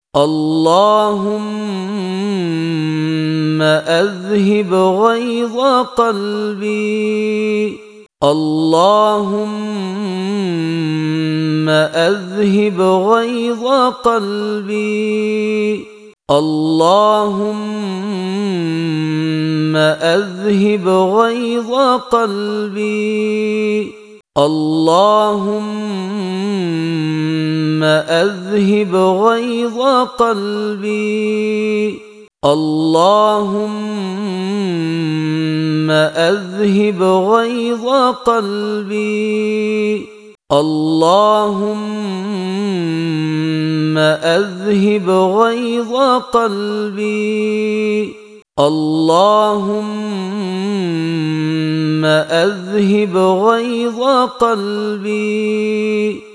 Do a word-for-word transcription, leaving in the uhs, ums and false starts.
اللهم أذهب غيظ قلبي اللهم أذهب غيظ قلبي اللهم أذهب غيظ قلبي اللهم أذهب غيظ قلبي اللهم أذهب غيظ قلبي اللهم أذهب غيظ قلبي اللهم أذهب غيظ قلبي